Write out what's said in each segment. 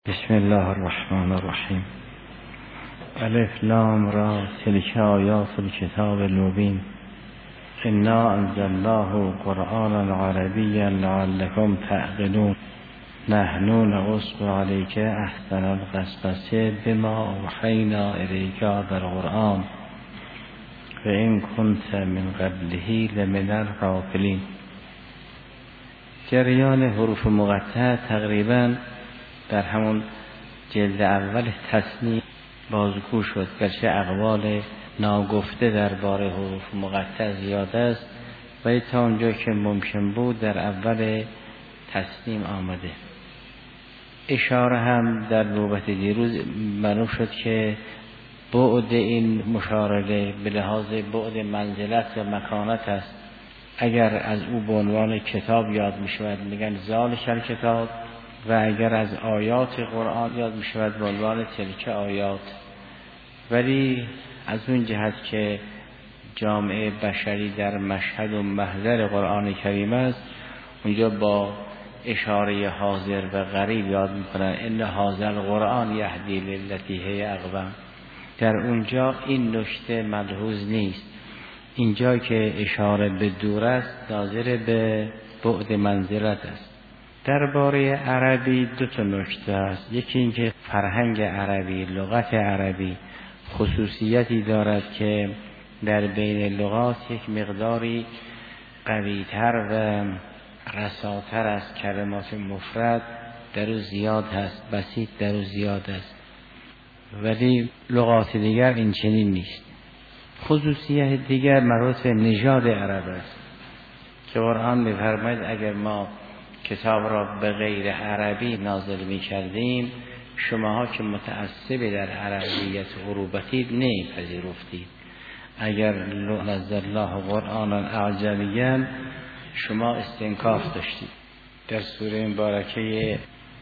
بسم الله الرحمن الرحیم. الف لام را تلک آیات الکتاب المبین انا انزلناه قرآنا عربیا لعلکم تعقلون نحن نقص علیک احسن القصص بما اوحینا الیک هذا القرآن و ان کنت من قبله لمن الغافلین. جریان حروف مقطعه تقریبا در همون جلد اول تصنیف بازگو شد، گرچه اقوال ناگفته درباره حروف مقطع زیاد است ولی تا اونجا که ممکن بود در اول تصنیف آمده. اشاره هم در نوبت دیروز معلوم شد که بعد این مشارله به لحاظ بعد منزلت و مکانت است. اگر از او به عنوان کتاب یاد می شود میگن ذالک الکتاب، و اگر از آیات قرآن یاد می شود به عنوان تلک آیات. ولی از اون جهت که جامعه بشری در مشهد و محضر قرآن کریم است، اونجا با اشاره حاضر و غریب یاد می کنند ان هذا القرآن یهدی للتی هی اقوم. در اونجا این نکته ملحوظ نیست. اینجا که اشاره به دور است ناظر به بعد منزلت است. درباره عربی دو تا نکته است. یکی اینکه فرهنگ عربی، لغت عربی خصوصیتی دارد که در بین لغات یک مقداری قوی‌تر و رساتر است. کلمات مفرد در او زیاد هست، بسیط در او زیاد است، ولی لغات دیگر این چنین نیست. خصوصیت دیگر مربوط به نژاد عرب است که قرآن می‌فرماید اگر ما کتاب را به غیر عربی نازل می کردیم شماها که متعصب در عربیت عروبتید نمی‌پذیرفتید. اگر نزل الله قرآنا اعجمیا شما استنکاف داشتید. در سوره مبارکه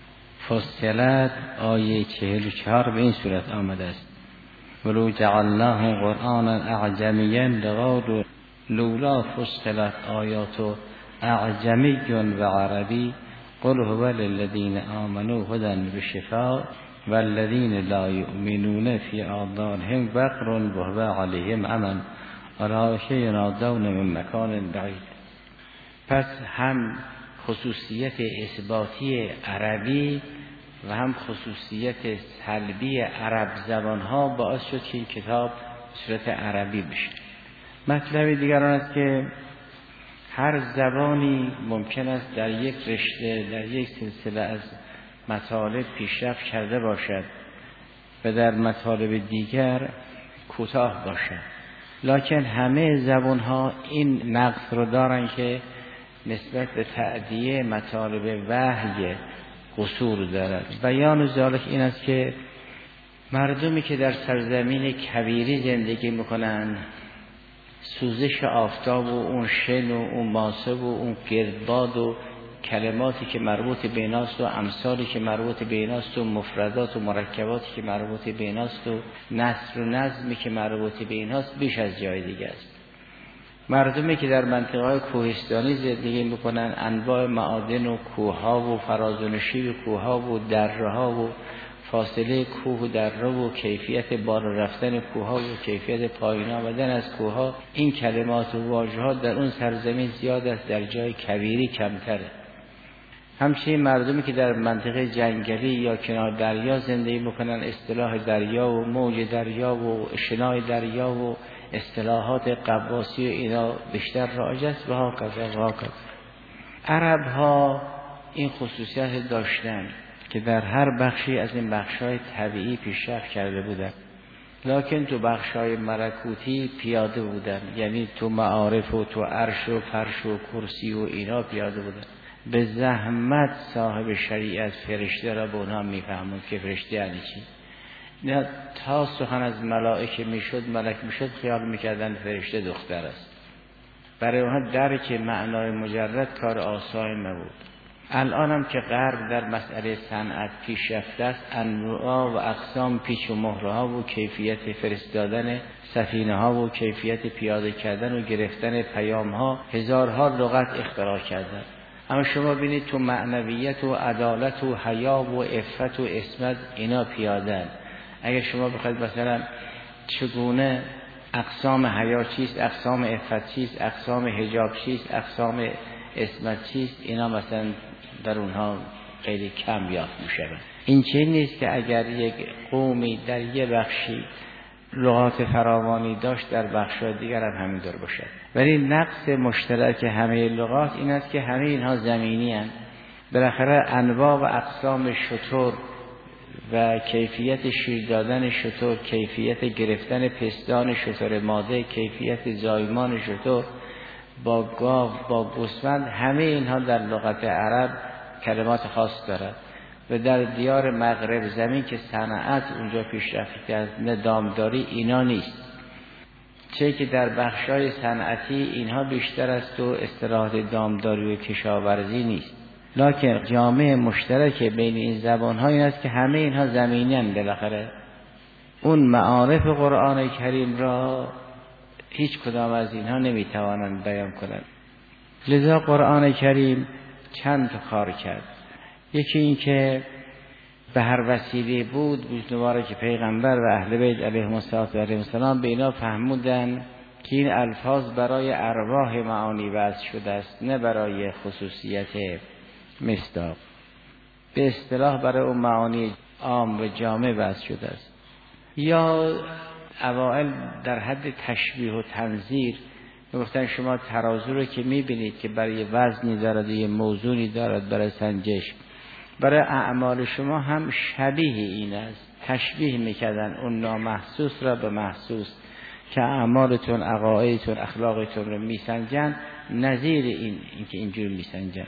فصلت آیه 44 به این صورت آمده است ولو جعلناه قرآنا اعجمیا لقالوا لولا فصلت آیاته اعجمی و عربی قل هو للذین آمنوا هدی و شفاء والذین لا یؤمنون فی آذانهم وقر و هو علیهم عمی اولئک ینادون من مکان بعید. پس هم خصوصیت اثباتی عربی و هم خصوصیت سلبی عرب زبانها باعث شد که این کتاب صورت عربی بشه. مطلب دیگر آن است که هر زبانی ممکن است در یک رشته، در یک سلسله از مطالب پیشرفت کرده باشد و در مطالب دیگر کوتاه باشد، لکن همه زبانها این نقص رو دارن که نسبت به تأدیه مطالب وحی قصور دارد. بیان ذالک این است که مردمی که در سرزمین کبیری زندگی میکنن، سوزش آفتاب و اون شن و اون ماسه و اون گردباد و کلماتی که مربوط به ایناست و امثالی که مربوط به ایناست و مفردات و مرکباتی که مربوط به ایناست و نثر و نظمی که مربوط به ایناست بیش از جای دیگه است. مردمی که در منطقه‌های کوهستانی زندگی میکنن، انواع معادن و کوه‌ها و فراز و نشیب کوه‌ها و دره‌ها و فاصله کوه و دره و کیفیت بالا رفتن کوه‌ها و کیفیت پایین آمدن از کوه‌ها، این کلمات و واژه‌ها در اون سرزمین زیاد است، در جای کبیری کمتره. همچنین مردمی که در منطقه جنگلی یا کنار دریا زندگی میکنن، اصطلاح دریا و موج دریا و شنای دریا و اصطلاحات قواسی و اینا بیشتر رایج است و هاکذا. عرب‌ها این خصوصیت داشتن که در هر بخشی از این بخش‌های طبیعی پیشرفت کرده بودند، لکن تو بخش‌های ملکوتی پیاده بودند، یعنی تو معارف و تو عرش و فرش و کرسی و اینا پیاده بودند. به زحمت صاحب شریعت فرشته را به اونها میفهموند که فرشته یعنی چی. نه تا سخن از ملائکه میشد، ملک میشد، خیال میکردن فرشته دختر است. برای اونها درک معنای مجرد کار آسان نبود. الان هم که غرب در مسئله صنعت پیشرفته است، انواع و اقسام پیچ و مهره ها و کیفیت فرستادن سفینه ها و کیفیت پیاده کردن و گرفتن پیام ها، هزارها لغت اختراع کردن. اما شما بینید تو معنویت و عدالت و حیا و عفت و عصمت اینا پیادن. اگر شما بخواید مثلا چگونه اقسام حیا چیست، اقسام عفت چیست، اقسام حجاب چیست، اقسام عصمت چیست، اینا مثلا در اونها خیلی کم یافت میشه. این چه نیست که اگر یک قومی در یک بخشی لغات فراوانی داشت در بخش‌های دیگر هم همینطور باشد، ولی نقص مشترک همه لغات این است که همه اینها زمینی هستند. بالاخره انواع و اقسام شتر و کیفیت شیر دادن شتر، کیفیت گرفتن پستان شتر ماده، کیفیت زایمان شتر با گاو با گوسفند، همه اینها در لغت عرب کلمات خاص دارد و در دیار مغرب زمین که صنعت اونجا پیشرفته از دامداری اینا نیست، چه که در بخشای صنعتی اینها بیشتر است و اصطلاحات دامداری و کشاورزی نیست. لکن جامعه مشترک بین این زبان‌ها این است که همه اینها زمینی هستند. بالاخره اون معارف قرآن کریم را هیچ کدام از اینها نمیتوانند بیان کنند. لذا قرآن کریم چند تا کار کرد. یکی این که به هر وسیله بود بوجنواره که پیغمبر و اهل بیت علیهم السلام به اینا فهمودن که این الفاظ برای ارواح معانی وضع شده است، نه برای خصوصیت مصداق. به اصطلاح برای اون معانی عام و جامع وضع شده است. یا اوائل در حد تشبیه و تنظیر میگفتن شما ترازو رو که میبینید که برای وزنی دارد، یه موزونی دارد برای سنجش، برای اعمال شما هم شبیه این است. تشبیه میکردن اون نامحسوس را به محسوس که اعمالتون، عقایدتون، اخلاقتون رو میسنجن، نظیر این که اینجور میسنجن،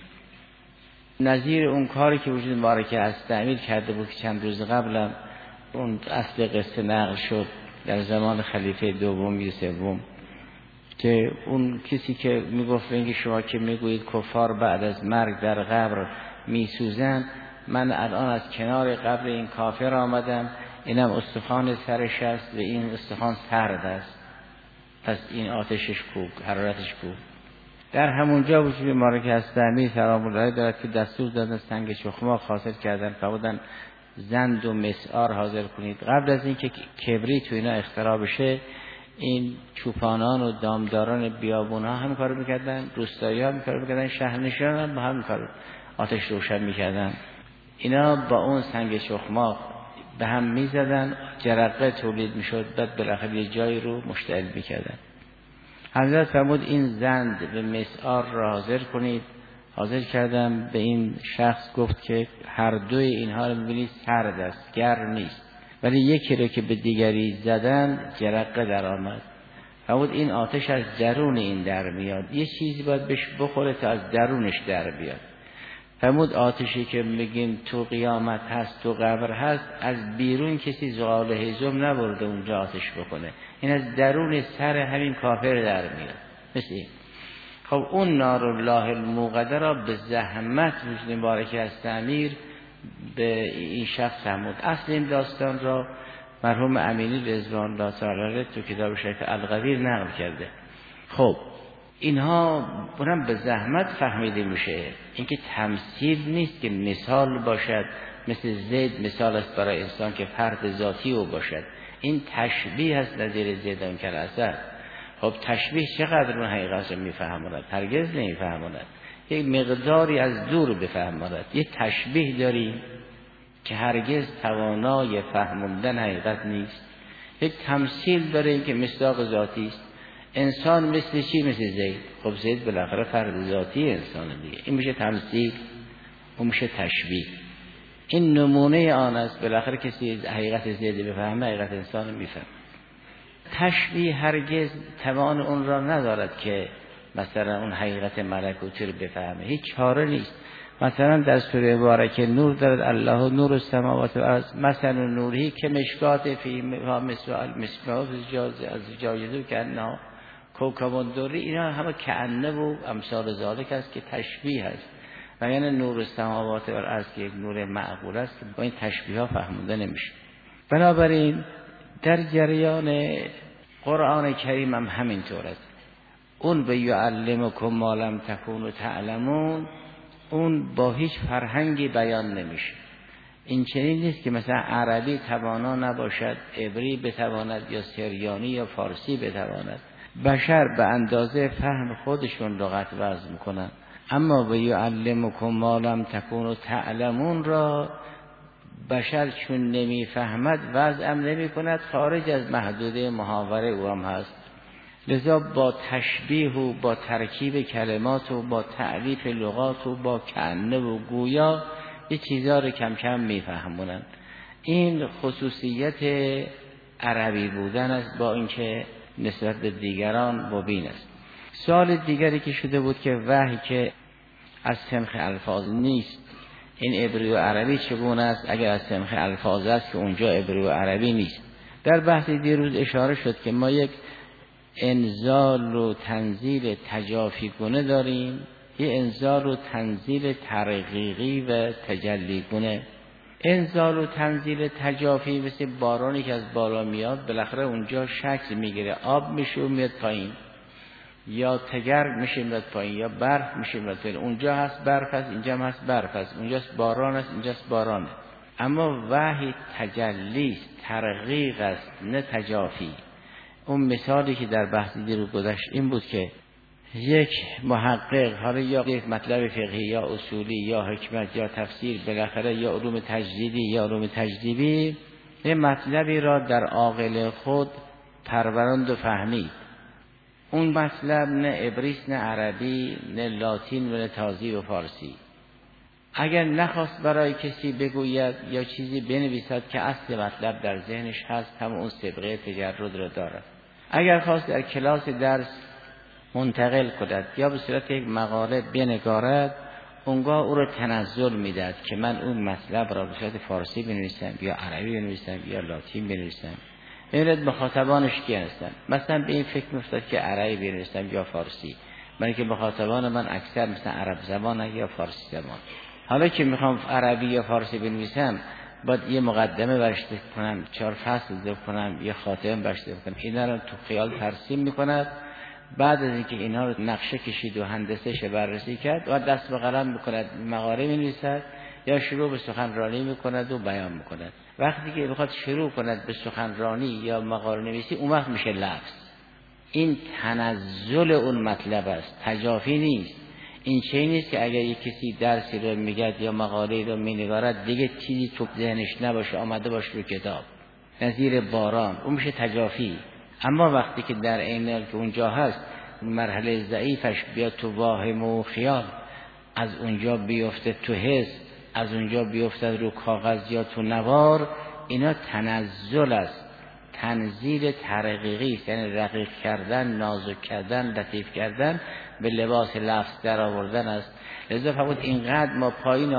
نظیر اون کاری که وجود مبارکه از تعمیر کرده بود که چند روز قبلم اون اصل قصه نقل شد در زمان خلیفه دوم یا سوم، که اون کسی که میگفت اینکه شما که میگویید کفار بعد از مرگ در قبر میسوزن، من الان از کنار قبر این کافر آمدم، اینم استخوان سرش است و این استخوان سرد است، پس این آتشش کو، حرارتش کو. در همونجا وجود مبارک از تعمیر سلام الله دارد که دستور دادن سنگ چخماق حاصل کردن، فرمودن زند و مسعار حاضر کنید. قبل از اینکه کبریت تو اینا اختراع بشه، این چوپانان و دامداران بیابون ها هم کارو میکردن، روستایی ها هم کارو میکردن، شهرنشینان هم با هم کارو آتش روشن میکردن. اینا با اون سنگ چخماق به هم میزدن، جرقه تولید میشد، بعد بالاخره یه جایی رو مشتعل میکردن. حضرت فرمود این زند به مسعار را حاضر کنید. حاضر کردم، به این شخص گفت که هر دوی اینها رو میبینید سرد است، گرم نیست، ولی یکی رو که به دیگری زدن جرقه در آمد. فرمود این آتش از درون این در میاد، یه چیزی باید بهش بخوره تا از درونش در بیاد. فرمود آتشی که میگیم تو قیامت هست، تو قبر هست، از بیرون کسی زغال هیزم نبرده اونجا آتش بکنه، این از درون سر همین کافر در میاد. مثل این. خب اون نار الله الموقده را به زحمت وجود مبارک از تعمیر به این شخص فرمود. اصل این داستان را مرحوم امینی رضوان الله تعالی تو کتاب شریف الغویر نقل کرده. خب اینها برام به زحمت فهمیده میشه. اینکه تمثیل نیست که مثال باشد، مثل زید مثال است برای انسان که فرد ذاتی او باشد، این تشبیه است نظیر زید و انکر اثر. خب تشبیه چقدر اون حقیقت رو میفهماند؟ هرگز نمیفهماند، یک مقداری از دور بفهماند. یک تشبیه داریم که هرگز توانای فهموندن حقیقت نیست. یک تمثیل داریم که مصداق ذاتی است. انسان مثل چی؟ مثل زید. خب زید بالاخره فرد ذاتی انسان دیگه، این میشه تمثیل، اون میشه تشبیه. این نمونه آن است. بالاخره کسی حقیقت زید بفهمه، حقیقت انسان میفهمه. تشبیه هرگز توان اون را ندارد که مثلا اون حقیقت ملکوتی رو بفهمه، هیچ چاره نیست. مثلا در سوره مبارکه نور دارد، الله نور السماوات و الارض، مثلا نوری که مشکات فی مصباح از جایزو که انها کوکب دوری، اینا همه کأنه و امثال ذالک است که تشبیه است. و یعنی نور السماوات و الارض که یک نور معقول است که با این تشبیه ها فهموده نمیشه. بنابراین در جریان قرآن کریم هم همینطور است. اون به یعلمکم ما لم تکونوا تعلمون، اون با هیچ فرهنگی بیان نمیشه. این چنین نیست که مثلا عربی توانا نباشد عبری بتواند یا سریانی یا فارسی بتواند. بشر به اندازه فهم خودشون لغت وضع میکنن، اما و یعلمکم ما لم تکونوا تعلمون را بشر چون نمیفهمد وضعم نمی کند، خارج از محدوده محاوره او هم هست. لذا با تشبیه و با ترکیب کلمات و با تعریف لغات و با کنه و گویا یه چیزا رو کم کم میفهمونن. این خصوصیت عربی بودن است، با اینکه نسبت به دیگران مبین است. سوال دیگری که شده بود که وحی که از سنخ الفاظ نیست، این عبری و عربی چگونه است؟ اگر از سنخ الفاظ است که اونجا عبری و عربی نیست. در بحث دیروز اشاره شد که ما یک انزال و تنزیل تجافی گونه داریم، یه انزال و تنزیل ترقیقی و تجلی گونه. انزال و تنزیل تجافی مثل بارانی که از بالا میاد بالاخره اونجا شکل میگیره، آب میشه و میاد پایین، یا تگرگ میشه میاد پایین، یا برف میشه میاد پایین. اونجا هست برف است، اینجا هست برف است، اونجاست باران است، اینجاست بارانه. اما وحی تجلی است، ترقیق است، نه تجافی. اون مثالی که در بحث دیروز گذشت این بود که یک محقق، حالا یا یک مطلب فقهی یا اصولی یا حکمت یا تفسیر، بالاخره یا علوم تجدیدی یا علوم تجدیدی، یه مطلبی را در عاقل خود پروراند و فهمید. اون مطلب نه عبریست نه عربی نه لاتین و نه تازی و فارسی. اگر نخواست برای کسی بگوید یا چیزی بنویسد که اصل مطلب در ذهنش هست، هم اون سابقه تجرد را دارد. اگر خواست در کلاس درس منتقل کند یا به صورت یک مقاله بنگارد، اونگاه او را تنزل میداد که من اون مطلب را به صورت فارسی بنویسم یا عربی بنویسم یا لاتین بنویسم. ببینید مخاطبانش کی هستن. مثلا به این فکر می‌افتاد که عربی بنویسم یا فارسی، برای که مخاطبان من اکثر مثلا عرب زبان یا فارسی زبان. حالا که میخوام عربی یا فارسی بنویسم، باید یه مقدمه برش کنم، 4 فصل ذکر کنم، یه خاتمه برش کنم. اینا رو تو خیال ترسیم میکند. بعد از اینکه اینا رو نقشه کشید و هندسه‌اش بررسی کرد، و دست به قلم میکند، مقاله مینویسد یا شروع به سخنرانی میکند و بیان میکند. وقتی که بخواد شروع کند به سخنرانی یا مقاله نویسی، اون وقت میشه لفظ. این تنزل اون مطلب است، تجافی نیست. این چیزی نیست که اگر یک کسی درسی رو میگه یا مقاله رو مینگارد دیگه چیزی تو ذهنش نباشه، آمده باشه رو کتاب، نظیر باران، اون میشه تجافی. اما وقتی که در عین حال که اونجا هست، مرحله ضعیفش بیاد تو واهم و خیال، از اونجا بیفته تو حس، از اونجا بیفته رو کاغذ یا تو نوار، اینا تنزل است، تنزیل ترقیقی است، یعنی رقیق کردن، نازک کردن، لطیف کردن، به لباس لفظ در آوردن است. لذا فقط اینقدر ما پایین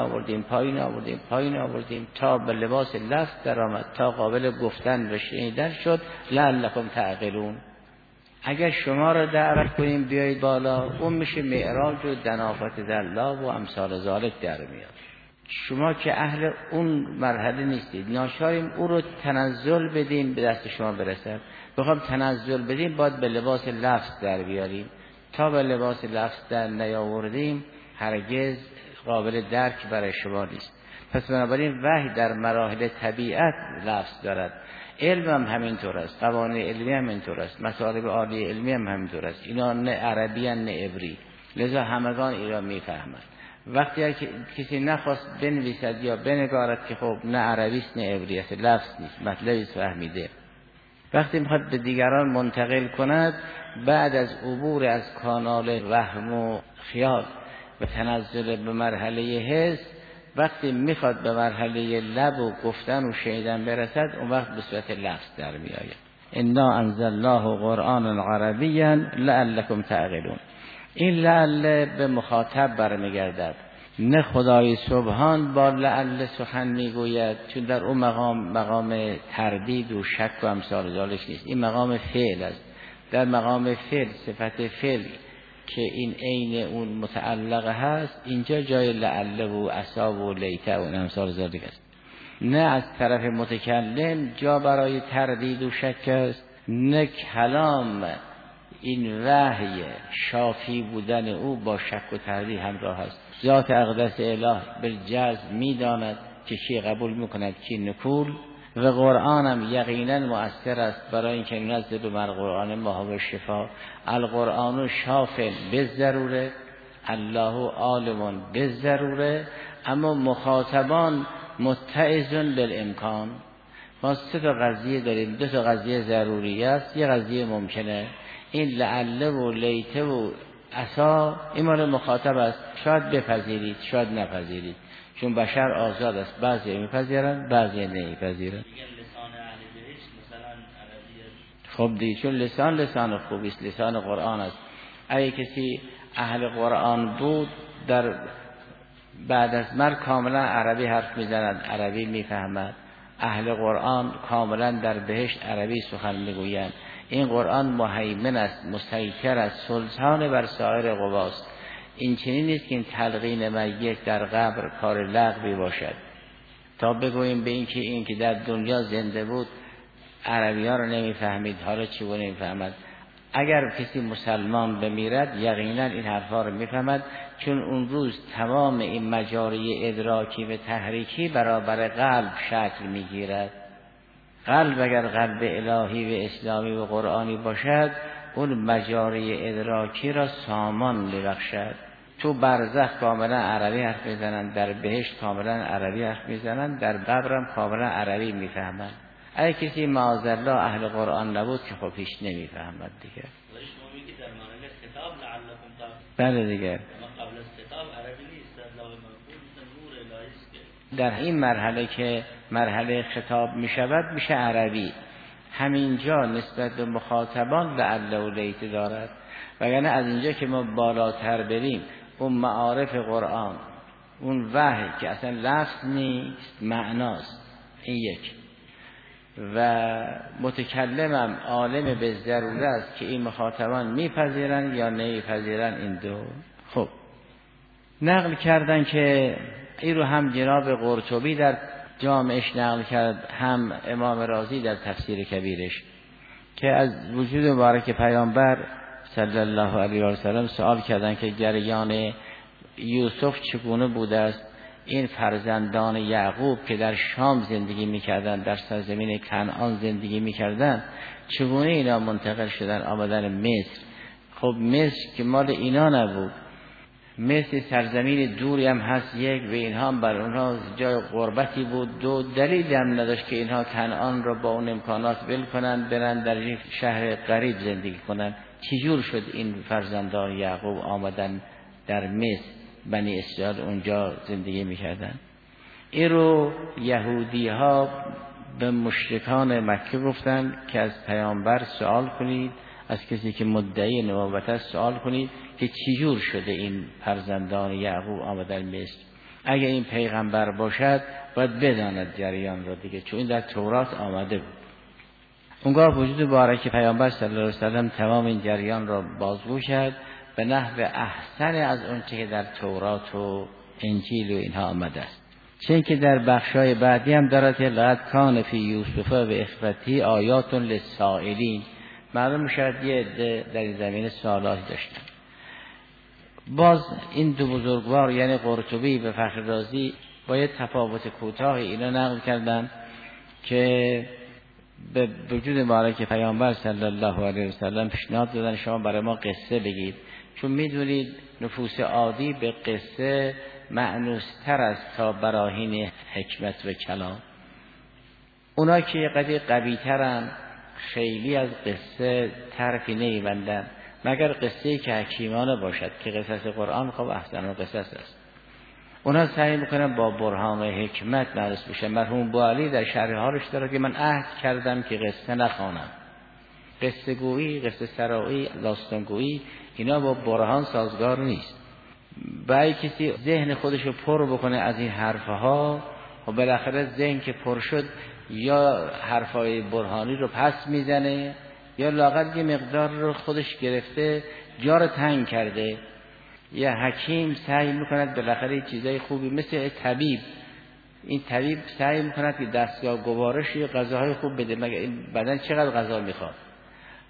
آوردیم تا به لباس لفظ در آمد، تا قابل گفتن و شنیدن شد. لعلکم تعقلون. اگر شما را دعوت کنیم بیایید بالا، اون میشه معراج و دنافت دلا و امثال ذالک در میاد. شما که اهل اون مرحله نیستید، ناچاریم او رو تنزل بدیم به دست شما برسد. بخوام تنزل بدیم باید به لباس لفظ در بیاریم. تا به لباس لفظ در نیاوردیم هرگز قابل درک برای شما نیست. پس بنابراین وحی در مراحل طبیعت لفظ دارد. علم هم همینطور است، قوانین علمی هم همینطور است، مطالب عالی علمی هم همینطور است. اینا نه عربی نه عبری، لذا همگان اینا میفهمند. وقتی که کسی نخواست بنویسد یا بنگارد که خب نه عربی است نه عبری است، لفظ نیست، مطلبی است فهمیده. وقتی میخواد به دیگران منتقل کند، بعد از عبور از کانال وهم و خیال و تنزل به مرحله حس، وقتی میخواد به مرحله لب و گفتن و شنیدن برسد، اون وقت به صورت لفظ در میآید. انا انزلناه قرآنا عربیا لعلکم تعقلون. این لعل به مخاطب برمیگردد، نه خدای سبحان با لعل سخن میگوید، چون در اون مقام تردید و شک و امثال ذالک نیست. این مقام فعل است. در مقام فعل، صفت فعل که این عین اون متعلق هست، اینجا جای لعل و عسا و لیته و امثال ذالک است. نه از طرف متکلم جا برای تردید و شک است، نه کلام این وحی شافی بودن او با شک و تردید همراه است. ذات اقدس اله بالجزم میداند که کی قبول میکند کی نکول، و قرآن هم یقینا مؤثر است برای اینکه نزل بر قرآن ما هو شفا. القرآن شاف بالضروره، الله عالم بالضروره، اما مخاطبان متعظ بالامکان. ما سه تا قضیه داریم، دو تا قضیه ضروری است، یه قضیه ممکنه. این لعله و لیته و عسا این مال مخاطب است، شاید بپذیرید شاید نپذیرید، چون بشر آزاد است، بعضی میپذیرند بعضی نمیپذیرند. خب دیگه چون لسان خوبی است، لسان قرآن است. اگه کسی اهل قرآن بود در بعد از مرگ کاملا عربی حرف میزند، عربی میفهمد. اهل قرآن کاملا در بهشت عربی سخن میگویند. این قرآن مهیمن است، مسیطر است، سلطان بر سایر قواست. این چنین نیست که این تلقین میت در قبر کار لغوی باشد تا بگوییم به این که در دنیا زنده بود عربی ها رو نمیفهمید، حالا چی رو نمیفهمد. اگر کسی مسلمان بمیرد یقینا این حرفا رو میفهمد، چون اون روز تمام این مجاری ادراکی و تحریکی برابر قلب شکل میگیرد. قلب اگر قلب الهی و اسلامی و قرآنی باشد، اون مجاری ادراکی را سامان میبخشد. تو برزخ کاملا عربی حرف میزنند، در بهشت کاملا عربی حرف میزنند، در قبرم کاملا عربی میفهمند. اگه کسی معاذالله اهل قرآن نبود که خب هیچ نمیفهمد دیگه. بله دیگه در این مرحله که مرحله خطاب میشود میشه عربی. همینجا نسبت به مخاطبان لعل و لیت دارد، وگرنه از اینجا که ما بالاتر بریم اون معارف قرآن، اون وحی که اصلا لفظ نیست معناست، این یک، و متکلمم عالم به ضروره است که این مخاطبان میپذیرن یا نمیپذیرن. این دو خب نقل کردن که این رو هم جناب قرطبی در جامعش نقل کرد، هم امام رازی در تفسیر کبیرش، که از وجود مبارک پیامبر صلی الله علیه و سلم سوال کردن که جریان یوسف چگونه بوده است. این فرزندان یعقوب که در شام زندگی میکردن، در سرزمین کنعان زندگی میکردن، چگونه اینا منتقل شدن آمدن مصر؟ خب مصر که مال اینا نبود، مصر سرزمین دوری هم هست یک، و اینها هم بر اونها جای غربتی بود. دو دلیل هم نداشت که اینها کنعان را با اون امکانات ول کنن برن در یک شهر غریب زندگی کنن. چجور شد این فرزندان یعقوب آمدن در مصر؟ بنی اسرائیل اونجا زندگی میکردن. این رو یهودی ها به مشرکان مکه گفتن که از پیامبر سوال کنید، از کسی که مدعی نبوت است سوال کنید که چجور شده این فرزندان یعقوب آمدن مصر. اگه این پیغمبر باشد باید بداند جریان را دیگه، چون این در تورات آمده بود. اونگاه وجود مبارک پیامبر صلی الله علیه و سلم تمام این جریان را بازگو کرد به نحو احسن از اون چه که در تورات و انجیل و اینها آمده است. چون که در بخشای بعدی هم دارد که لقد کان فی یوسف و اخوته آیات للسائلین. معلوم میشد یه عده در این زمینه سوالاتی داشتن. باز این دو بزرگوار یعنی قرطبی و فخر رازی با یه تفاوت کوتاه اینا نقل کردن که به وجود مبارک پیامبر صلی الله علیه و سلم پیشنهاد دادن شما برای ما قصه بگید، چون میدونید نفوس عادی به قصه مأنوستر است تا براهین حکمت و کلام. اونا که یه قدر قوی ترن خیلی از قصه طرفی نمیبندن، مگر قصه‌ای که حکیمانه باشد که قصص قرآن خب احسن قصص است. اونا سعی میکنن با برهان حکمت معروف بشن. مرحوم بوعلی در شرح حالش داره که من عهد کردم که قصه نخوانم. قصه گویی، قصه سرایی، داستان گویی اینا با برهان سازگار نیست. برای کسی ذهن خودشو پر بکنه از این حرفها و بالاخره ذهن که پر شد یا حرفای برهانی رو پس میزنه یا لااقل یه مقدار رو خودش گرفته جا رو تنگ کرده. یا حکیم سعی میکند بالاخره چیزای خوبی مثل طبیب، این طبیب سعی میکند که دستگاه گوارش یا غذاهای خوب بده، مگر این بدن چقدر غذا میخواد.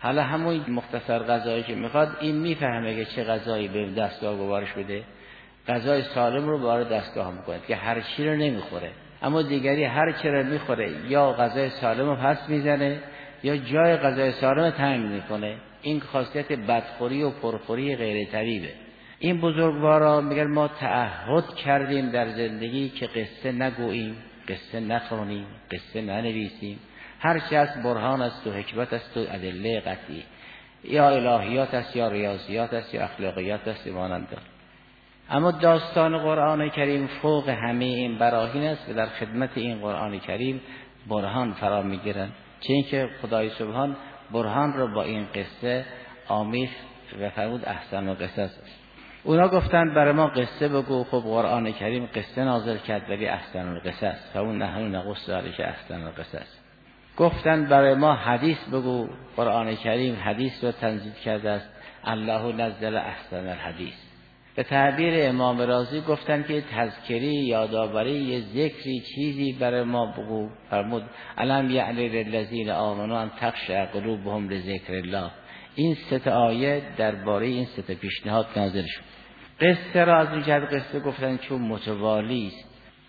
حالا همون مختصر غذایی که میخواد این میفهمه که چه غذایی به دستگاه گوارش بده، غذای سالم رو وارد دستگاه میکنه که هر چی رو نمیخوره، اما دیگری هر چی رو میخوره یا غذای سالم رو پس میزنه یا جای غذای سالم رو تنگ میکنه. این خاصیت بدخوری و پرخوری غیر طبیعه. این بزرگوارا میگن ما تعهد کردیم در زندگی که قصه نگوییم، قصه نخوانیم، قصه ننویسیم، هر چی از برهان است و حکمت است و ادله قطعی، یا الهیات است یا ریاضیات است یا اخلاقیات است مانند. اما داستان قرآن کریم فوق همه این براهین است و در خدمت این قرآن کریم برهان فرا میگیرن، چه اینکه خدای سبحان برهان رو با این قصه آمیخت و فرمود احسن القصص است. اونا گفتن برای ما قصه بگو. خب قرآن کریم قصه نازل کرد ولی احسن القصص، فاون نحن نقص علیک احسن القصص. گفتن برای ما حدیث بگو. قرآن کریم حدیث رو تنزیل کرده است، الله نزل احسن الحدیث. به تعبیر امام رازی گفتن که تذکری، یادآوری، یه ذکری، چیزی برای ما بگو. فرمود الم یعن للذین آمنوا ان تخشع قلوبهم لذکر الله. این سه آیه درباره این سه پیشنهاد نازل شد. قصه را از این جهت قصه گفتن چون متوالی است.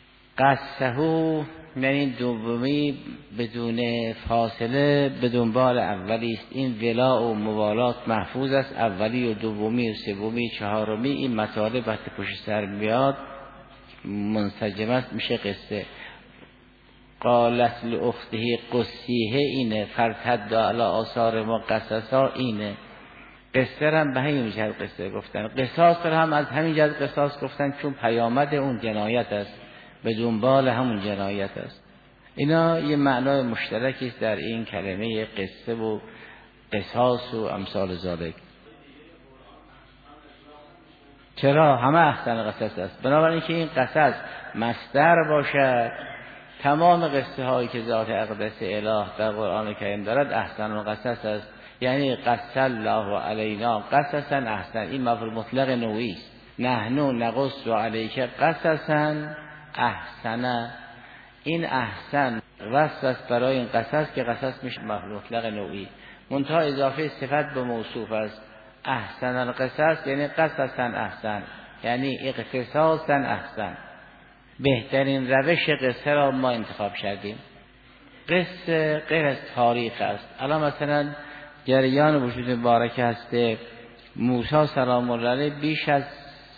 قصهو یعنی دومی بدون فاصله به دنبال اولی است. این ولا و موالات محفوظ است. اولی و دومی و سومی چهارمی این مطالب وقتی پشت سر میاد منسجم است میشه قصه. قالت لاخته قصیه اینه، فرتد علی آثار ما قصصا اینه. قصه هم به همین جهت قصه گفتن. قصاص هم از همین جهت قصاص گفتن چون پیامد اون جنایت است، به دنبال همون جنایت است. اینا یه معنای مشترکی است در این کلمه قصه و قصاص و امثال ذالک. چرا؟ همه احسن قصص است. بنابراین که این قصص مصدر باشد، تمام قصه هایی که ذات اقدس اله در قرآن کریم دارد احسن القصص است. یعنی قص الله علینا قصصا احسن. این مفعول مطلق نوعی است. نحن نقص علیک قصصا احسن. این احسن وصف است برای این قصص که قصص میشه مفعول مطلق نوعی، منتها اضافه صفت به موصوف است. احسن القصص یعنی قصصا احسن، یعنی اقتصاصا احسن. بهترین روش قصه را ما انتخاب کردیم. قصه غیر از تاریخ است. الان مثلا جریان وجود مبارک هست موسی سلام الله علیه بیش از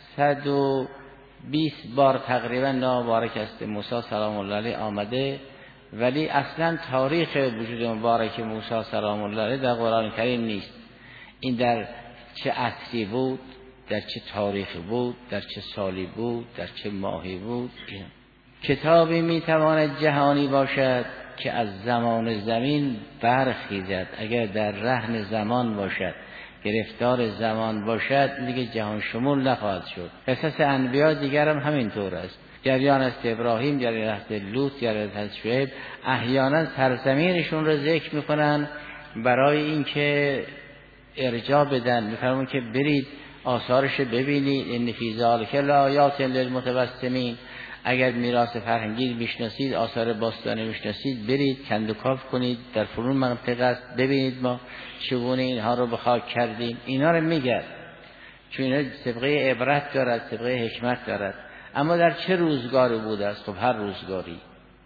120 بار تقریبا نام مبارک است موسی سلام الله علیه آمده، ولی اصلا تاریخ وجود مبارک موسی سلام الله علیه در قرآن کریم نیست. این در چه عصری بود، در چه تاریخی بود، در چه سالی بود، در چه ماهی بود. کتابی میتواند جهانی باشد که از زمان زمین برخیزد. اگر در رهن زمان باشد، گرفتار زمان باشد، دیگه جهان شمول نخواهد شد. قصص انبیا دیگر هم همینطور است. جریان است ابراهیم، جریان است لوط، جریان است شعیب. احیانا سرزمینشون رو ذکر میکنن برای اینکه ارجاع بدن. میفرمون که برید آثارش ببینید، ان فی ذلک لآیات للمتوسمین. اگر میراث فرهنگی میشناسید، آثار باستانی میشناسید، برید کندوکاو کنید، در فلان منطقه است ببینید ما چگونه اینها رو به خاک کردیم. اینا رو میگه چون اینا سابقه عبرت دارد، سابقه حکمت دارد. اما در چه روزگاری بوده است؟ خب هر روزگاری.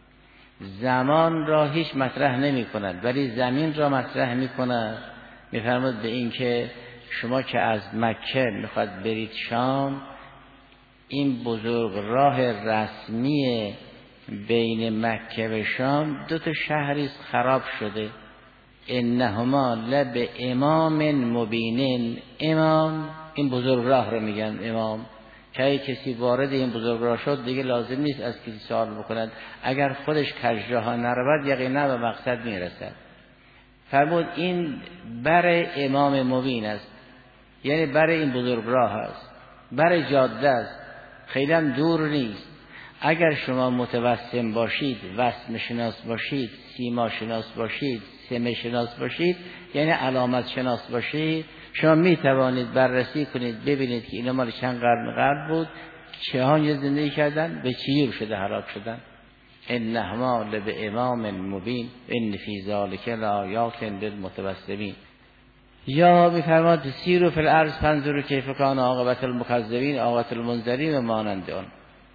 زمان را هیچ مطرح نمی کند ولی زمین را مطرح می کند. میفرماد به این که شما که از مکه میخواد برید شام، این بزرگ راه رسمی بین مکه و شام 2 شهری خراب شده. انهما لب امام مبین. امام این بزرگ راه رو میگن امام. که کسی وارد این بزرگ راه شد دیگه لازم نیست از کسی سوال بکند. اگر خودش کجراه نرود یقینا به مقصد میرسد. فرمود این بر امام مبین است، یعنی بر این بزرگ راه است، بر جاده است، خیلی هم دور نیست. اگر شما متوسم باشید، وسم شناس باشید، سیما شناس باشید، سمه شناس باشید، یعنی علامت شناس باشید، شما می توانید بررسی کنید ببینید که اینا مال چند قرن قبل بود، چه ها زندگی کردن، به چی شده هلاک شدن. انهما لب امام مبین ان فی ذلک لآیات للمتوسمین. یا می‌فرماد سیروا فی الارض فانظروا کیف کان عاقبة المکذبین عاقبة المنذرین و مانند آن.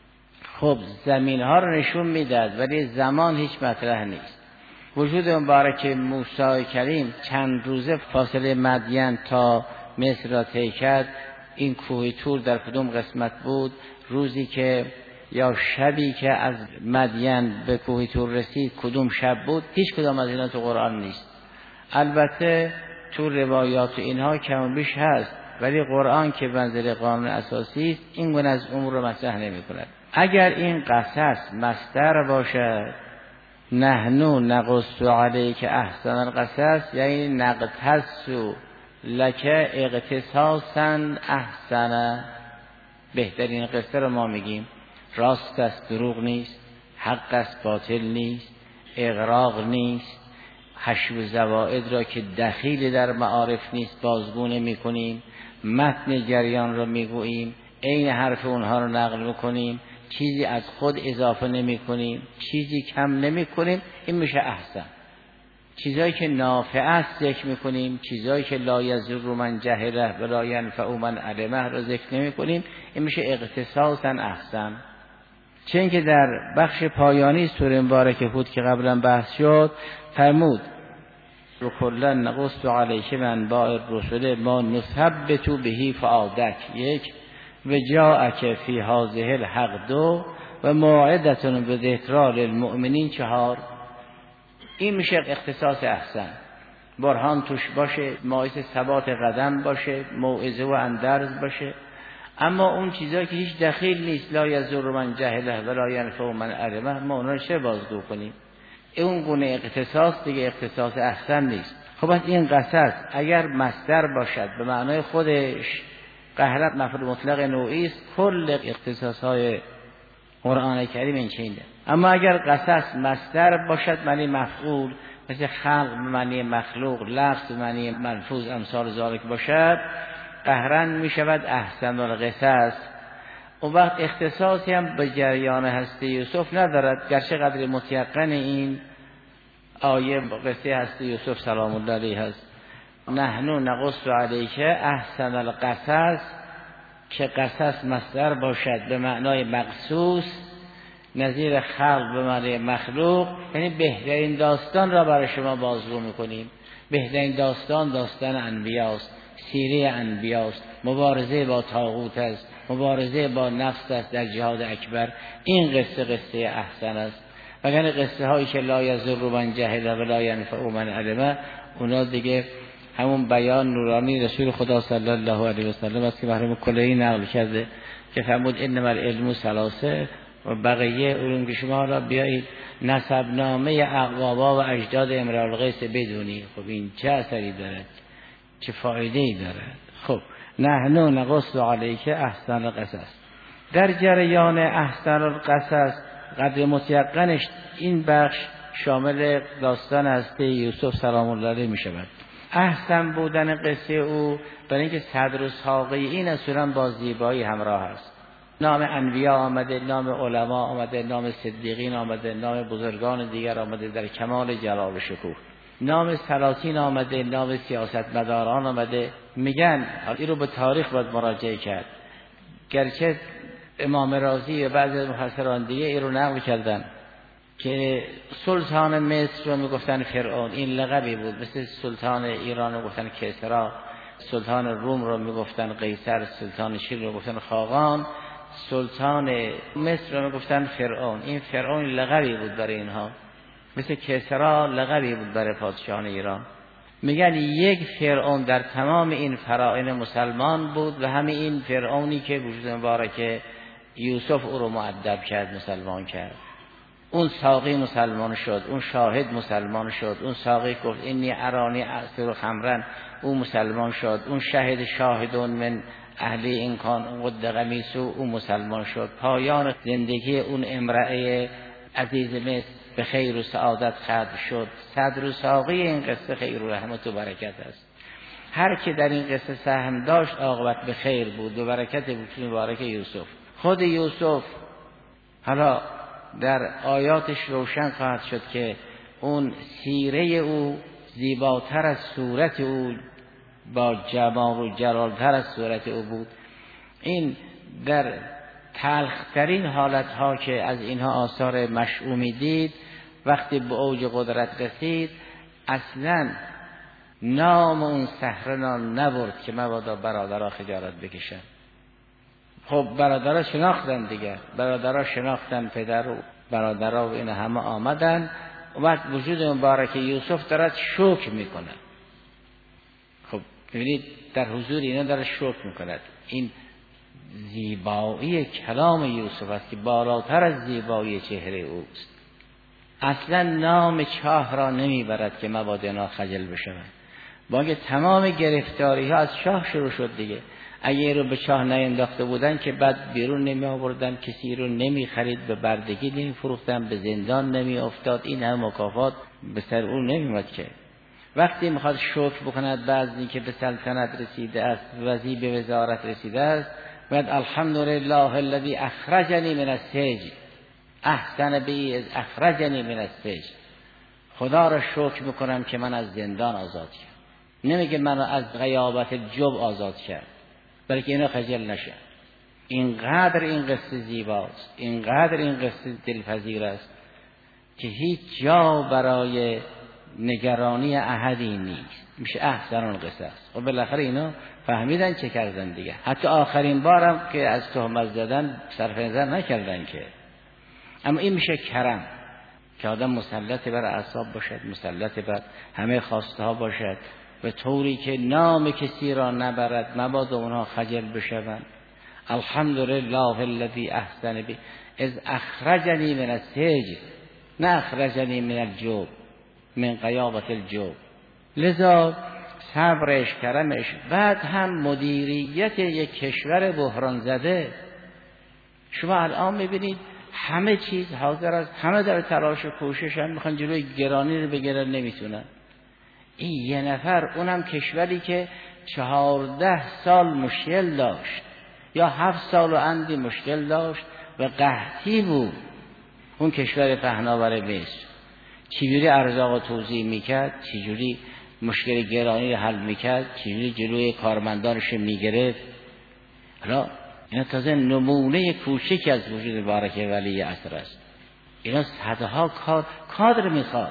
خب زمین ها رو نشون میداد ولی زمان هیچ مطرح نیست. وجود مبارک موسی کریم چند روزه فاصله مدین تا مصر را طی کرد. این کوه طور در کدوم قسمت بود؟ روزی که یا شبی که از مدین به کوه طور رسید کدوم شب بود؟ هیچ کدام از اینا تو قرآن نیست. البته تو روایات و اینها کم و بیش هست ولی قرآن که منزل قانون اساسی است این گونه از امور رو مطرح نمی‌کند. اگر این قصص مصدر باشد نحنو نقص علیک احسن القصص یعنی نقتص لک اقتصاصا احسن، بهترین قصه رو ما میگیم، راست است دروغ نیست، حق است باطل نیست، اغراق نیست، حشو زوائد را که دخیل در معارف نیست بازگو نمی‌کنیم، متن جریان را میگوییم، عین حرف اونها رو نقل می‌کنیم، چیزی از خود اضافه نمی‌کنیم، چیزی کم نمی‌کنیم. این میشه احسن. چیزایی که نافع است ذکر می‌کنیم، چیزایی که لا یضر من جهله ولا ینفع من علمه را ذکر نمی‌کنیم. این میشه اختصاصا احسن. چون که در بخش پایانی سوره مبارکه هود که قبلا بحث شد فرمود و کلا نقص علیک من انباء الرسل ما نثبت به فؤادک، یک و جاءک فی هذه الحق دو و موعظة بذکری للمؤمنین چهار. این میشه اختصاص احسن. برهان توش باشه، باعث ثبات قدم باشه، موعظه و اندرز باشه. اما اون چیزایی که هیچ دخیل نیست، لا یضر من جهله ولا ینفع من علمه، ما اونها رو چه بازگو کنیم؟ اون گونه اختصاص دیگه اختصاص احسن نیست. خب از این قصص اگر مصدر باشد به معنای خودش قهرت مفعول مطلق نوعی است، کل اختصاص‌های قرآن کریم این چنینه. اما اگر قصص مصدر باشد معنی مفعول، مثل خلق به معنی مخلوق، لفظ به معنی ملفوظ، امثال ذالک باشد، قهرن می شود احسن القصص. اون وقت اختصاصی هم به جریان هستی یوسف ندارد، گرچه قدر متیقن این آیه قصه هستی یوسف سلام الله علیه هست. نحنو نقص علیک احسن القصص، که قصص مصدر باشد به معنای مقصوص، نظیر خلق به معنای مخلوق، یعنی بهترین داستان را برای شما بازگو میکنیم. بهترین داستان داستان انبیاست، سیره انبیاست، مبارزه با طاغوت است، مبارزه با نفس است در جهاد اکبر. این قصه احسن است. وگرنه قصه هایی که لا یضر من جهله ولا ینفع من علمه، اونا دیگه همون بیان نورانی رسول خدا صلی الله علیه و سلم است که محرم کلهی نقل کرده که فرمود انما العلم ثلاثه و بقیه علوم که شما را بیایید نسب نامه اقوابا و اجداد امرؤ القیس بدونی. خب این چه اثری دارد، چه فایده ای دارد؟ خب نحنو نقص علیک احسن القصص. در جریان احسن القصص قدر متیقنش این بخش شامل داستان هستی یوسف سلام الله علیه می شود. احسن بودن قصه او برای اینکه صدر و ساقه این اصولا با زیبایی همراه است. نام انبیا آمده، نام علما آمده، نام صدیقین آمده، نام بزرگان دیگر آمده در کمال جلال و شکوه. نام سلاطین آمده، نام سیاستمداران آمده. میگن این رو به تاریخ باید مراجعه کرد، گرچه امام رازی و بعضی از مفسران دیگه این رو نقل کردن که سلطان مصر رو میگفتن فرعون، این لقبی بود. مثل سلطان ایران رو گفتن کسرا، سلطان روم رو میگفتن قیصر، سلطان شیر رو گفتن خاقان، سلطان مصر رو میگفتن فرعون. این فرعون لقبی بود برای اینها، مثل کسرا لقبی بود برای پادشاهان ایران. میگن یک فرعون در تمام این فراعنه مسلمان بود و همه این فرعونی که وجود مبارک یوسف او رو مؤدب کرد، مسلمان کرد. اون ساقی مسلمان شد، اون شاهد مسلمان شد، اون ساقی گفت اینی ارانی اعصر خمرن، اون مسلمان شد. اون شاهد شاهدون من اهل این کان قد قمیصو، اون مسلمان شد. پایان زندگی اون امرأه عزیز مصر به خیر و سعادت ختم شد. صدر و ساقی این قصه خیر و رحمت و برکت است. هر که در این قصه سهم داشت عاقبت به خیر بود و برکت وجود مبارک یوسف. خود یوسف حالا در آیاتش روشن خواهد شد که اون سیره او زیباتر از صورت او با جمال و جلالتر از صورت او بود. این در تلخترین حالتها که از اینها آثار مشعومی دید، وقتی به اوج قدرت رسید اصلا نام اون سهرنان نبرد که مبادا برادرها خجالت بکشن. خب برادرها شناختن دیگه، برادرها شناختن پدر و برادرها و این همه آمدن. وقت وجود مبارک یوسف دارد شکر میکنه. خب ببینید در حضور اینا داره شکر میکند. این زیبایی کلام یوسف است که بالاتر از زیبایی چهره اوست. اصلا نام چاه را نمیبرد که مبادا اینا خجل بشوند. با اینکه تمام گرفتاری ها از چاه شروع شد دیگه. اگه رو به چاه نینداخته بودن که بعد بیرون نمی آوردن، کسی رو نمی خرید، به بردگی نمی فروختن، به زندان نمی افتاد، این هم مکافات به سر اون نمی اومد. که وقتی میخواد شکر بکند بعضی که به سلطنت رسیده است، وزیر به وزارت رسیده است، بعد الحمدلله الذی اخرجنی من السجن احسن بی از اخرجنی من السجن، خدا را شکر میکنم که من از زندان آزاد کرد. نمیگه من از غیابت جب آزاد کرد، بلکه اینا خجل نشن. اینقدر این قصه زیباست، اینقدر این قصه دلپذیر است که هیچ جا برای نگرانی احدی نیست. میشه احسن القصص. و بالاخره اینا فهمیدن چه کردن دیگه. حتی آخرین بارم که از تهمت زدن صرف نظر نکردن که. اما این میشه کرم که آدم مسلط بر اعصاب باشد، مسلط بر همه خواسته ها باشد، به طوری که نام کسی را نبرد، مبادا اونها خجل بشوند. الحمدلله الذی احسن بی از اخرجنی من السجن نه اخرجنی من الجوب، من غیابت الجوب. لذا صبرش، کرمش، بعد هم مدیریت یک کشور بحران زده. شما الان میبینید همه چیز حاضر است، همه در تلاش و کوشش هم میخوان جلوی گرانی رو بگیرن، نمیتونن. این یه نفر، اونم کشوری که 14 سال مشکل داشت یا 7 سال و اندی مشکل داشت و قحطی بود، اون کشور پهناور مصر چجوری ارزاق توزیع میکرد، چجوری مشکل گرانی رو حل میکرد، چجوری جلوی کارمندانش میگرفت. حالا اینا تازه نمونه کوچکی از وجود مبارک ولی عصر است. اینا صدها کادر میخواد.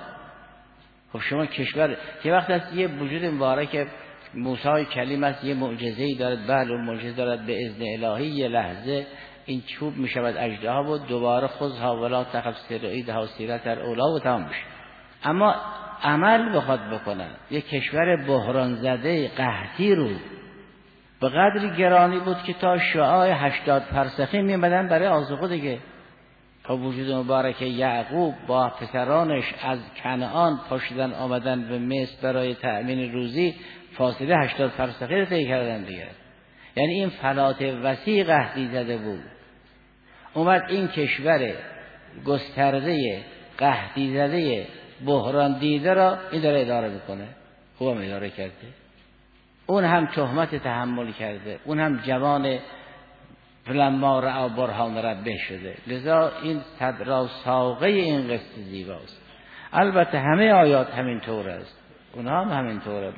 خب شما کشور که وقت است یه وجود مبارک موسی کلیم است، یه معجزه‌ای دارد، بله اون معجزه دارد به اذن الهی یه لحظه این چوب میشود اژدها و دوباره خذها ولا تخف سرعیدها سیرت الاولا و تمام میشه. اما عمل بخواد بکنن یک کشور بحران زده قحطی رو به قدری گرانی بود که تا شعاع 80 فرسخی میمدن برای آذوقه دیگه. خب وجود مبارک یعقوب با پسرانش از کنعان پاشدن آمدن به مصر برای تأمین روزی، فاصله 80 فرسخی رو طی کردن دیگه. یعنی این فلات وسیع قحطی زده بود. اومد این کشور گسترده قحطی زده بحران دیده را این داره اداره میکنه. خوبم اداره کرده. اون هم تهمت تحمل کرده، اون هم جوان فلما رأى برهان ربه شده. لذا این صدرا ساقه این قصه زیباست. البته همه آیات همین طور است، اونها هم همین طوره.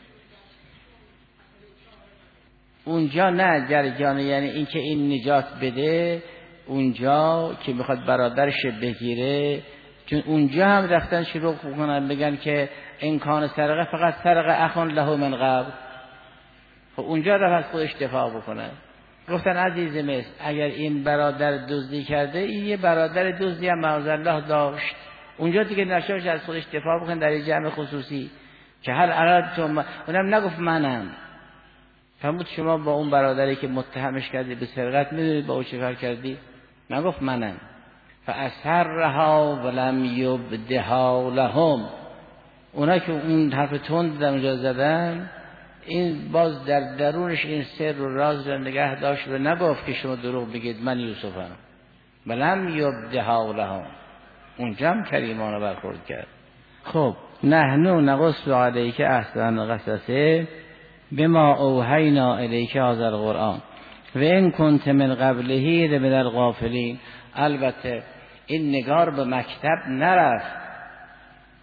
اونجا نه جریان، یعنی این که این نجات بده، اونجا که میخواد برادرش بگیره، چون اونجا هم رفتن شروع کنن بگن که امکان سرقه فقط سرقه اخون له من قبل. خب اونجا رفت از خودش دفاع بکنن. گفتن عزیز مصر اگر این برادر دزدی کرده، این یه برادر دزدی هم معاذالله داشت. اونجا دیگه نشاش از خودش دفاع بکن در جمع خصوصی که هر اردتم، اونم نگفت منم. فرمود شما با اون برادری که متهمش کردی به سرقت میدونید با او چه کار کردی؟ نگفت منم. فاسرها ولم یبدها لهم. اونا که اون حرف تند در اونجا زدن، این باز در درونش این سر و راز را نگه داشت و نگفت که شما دروغ بگید من یوسفم. ولم یبدها لهم. اونجا هم کریمانه برخورد کرد. خب نحنو نقص علیک احسن القصص بما اوحینا الیک هذا القرآن و ان کنت من قبله لمن الغافلین. البته این نگار به مکتب نرفت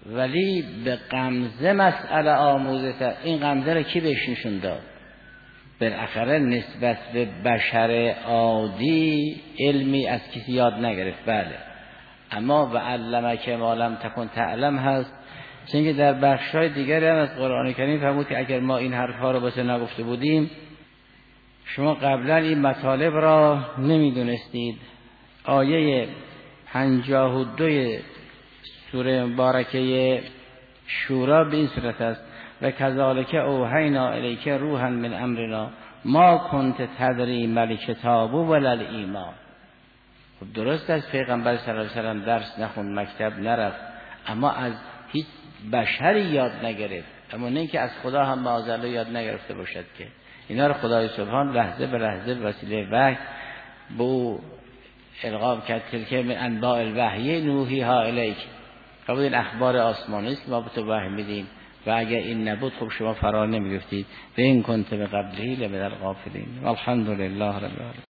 ولی به غمزه مسئله آموزه. این غمزه رو کی بهش نشون داد؟ بالاخره نسبت به بشر عادی علمی از کسی یاد نگرفت، بله، اما و علمک ما لم تکن تعلم هست. چون در بخش‌های دیگری هم از قرآن کریم فرمود که اگر ما این حرف‌ها رو واسه نگفته بودیم شما قبلا این مطالب را نمیدونستید. آیه 52 سوره مبارکه شورا به این صورت است: و کذالک اوحینا الیک روحا من امرنا ما کنت تدری ما الکتاب ولا الایمان. خب درست است پیغمبر صلی الله علیه و سلم درس نخوند، مکتب نرفت، اما از هیچ بشری یاد نگرفت، اما نه اینکه از خدا هم معاذالله یاد نگرفته باشد که اینا رو خدای سبحان لحظه به لحظه وسیله وحی به او القا کرد. تلک من انباء الوحی نوحیها الیک. خب این اخبار آسمانی است که ما به تو وحی میدیم و اگر این نبود خب شما فرار نمیگفتید. و این کنت به قبله لمن الغافلین. الحمدلله رب العالمین.